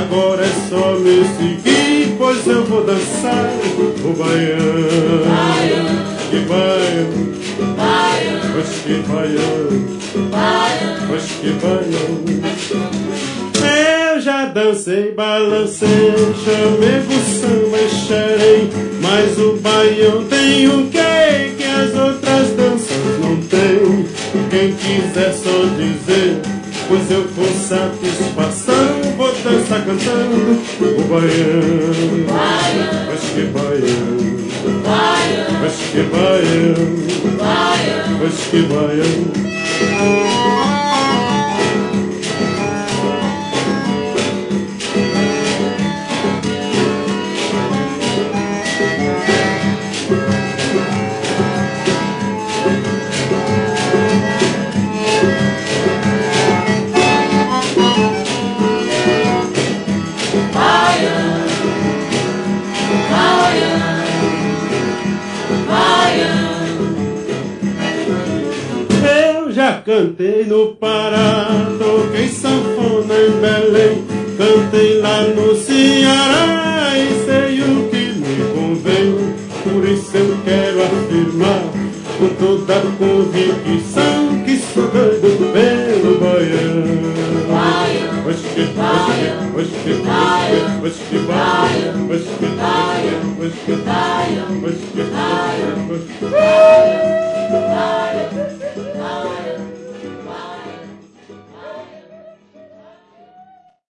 Agora é só me seguir, pois eu vou dançar o baião. Que baião, pois que baião, pois que baião. Eu já dancei, balancei, chamego, samba e xerém, mas o baião tem o que as outras danças não tem. Quem quiser só dizer, pois eu com satisfação vou dançar cantando o baião. Mas que baião, mas que baião, mas que baião. Já cantei no Pará, toquei sanfona em Belém, cantei lá no Ceará e sei o que me convém. Por isso eu quero afirmar com toda a convicção que sou doido pelo baião. Mas que baião, mas que baião, mas que baião, mas que baião, mas que baião, mas que baião.